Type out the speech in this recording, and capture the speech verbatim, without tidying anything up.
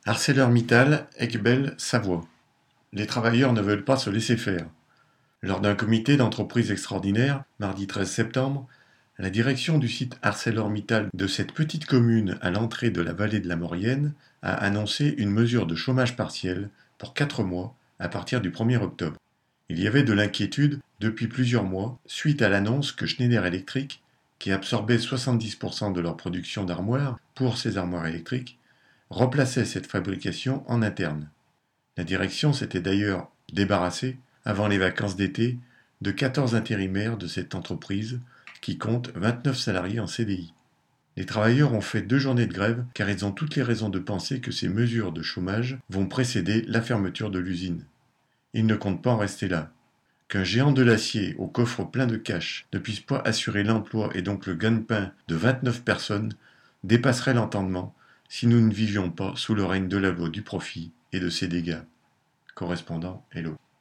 ArcelorMittal, Aiguebelle, Savoie. Les travailleurs ne veulent pas se laisser faire. Lors d'un comité d'entreprise extraordinaire, mardi treize septembre, la direction du site ArcelorMittal de cette petite commune à l'entrée de la vallée de la Maurienne a annoncé une mesure de chômage partiel pour quatre mois à partir du premier octobre. Il y avait de l'inquiétude depuis plusieurs mois suite à l'annonce que Schneider Electric, qui absorbait soixante-dix pour cent de leur production d'armoires pour ces armoires électriques, remplaçait cette fabrication en interne. La direction s'était d'ailleurs débarrassée, avant les vacances d'été, de quatorze intérimaires de cette entreprise qui compte vingt-neuf salariés en C D I. Les travailleurs ont fait deux journées de grève car ils ont toutes les raisons de penser que ces mesures de chômage vont précéder la fermeture de l'usine. Ils ne comptent pas en rester là. Qu'un géant de l'acier au coffre plein de cash ne puisse pas assurer l'emploi et donc le gagne-pain de vingt-neuf personnes dépasserait l'entendement si nous ne vivions pas sous le règne de la loi du profit et de ses dégâts. Correspondant Hello.